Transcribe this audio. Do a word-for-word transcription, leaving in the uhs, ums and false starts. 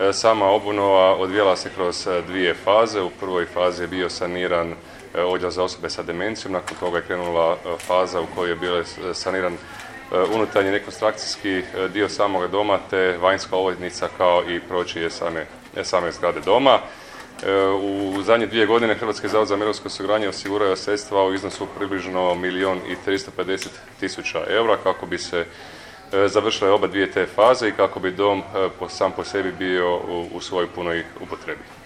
Sama obnova odvijala se kroz dvije faze. U prvoj fazi je bio saniran odjel za osobe sa demencijom, nakon toga je krenula faza u kojoj je bio saniran unutarnji rekonstrukcijski dio samoga doma te vanjska ovojnica kao i pročije same, same zgrade doma. U zadnje dvije godine Hrvatski zavod za mirovinsko osiguranje osigurao je sredstva u iznosu približno milijun i tristo pedeset tisuća eura kako bi se završile oba dvije te faze i kako bi dom sam po sebi bio u svojoj punoj upotrebi.